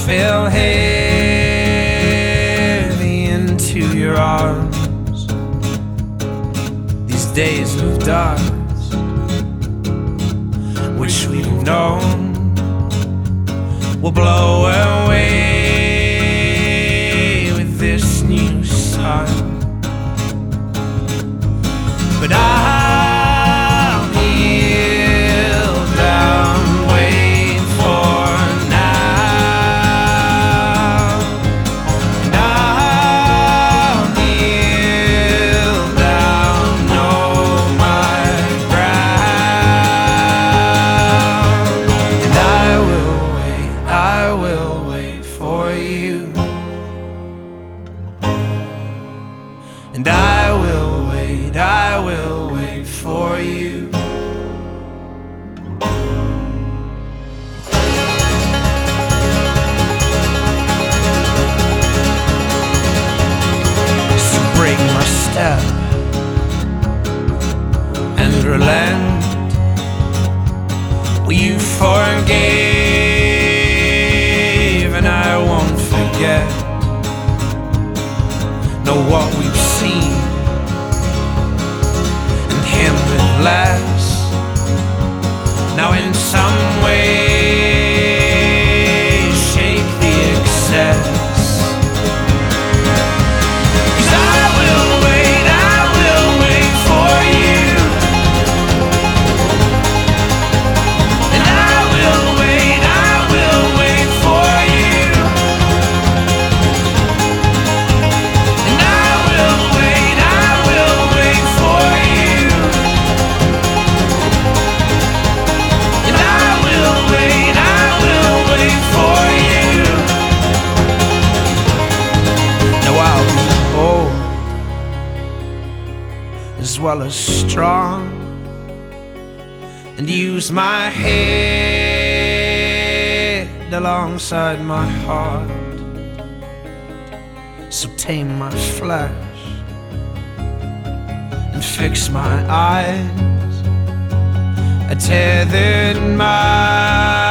fell heavy into your arms. These days of dust, which we've known, will blow away with this new sun. But I'll kneel down, wait for now. And I'll kneel down, know my ground. And I will wait for you. And I will wait for you. So break my step and relent. Well, you forgave and I won't forget. Know what we've seen, and him with less. Now in some way shake the excess. 'Cause I will wait for you. And I will wait for you. And I will wait for you. And I will wait for you. Now I'll be old as well as strong, and use my head alongside my heart. So tame my flesh and fix my eyes. I tethered my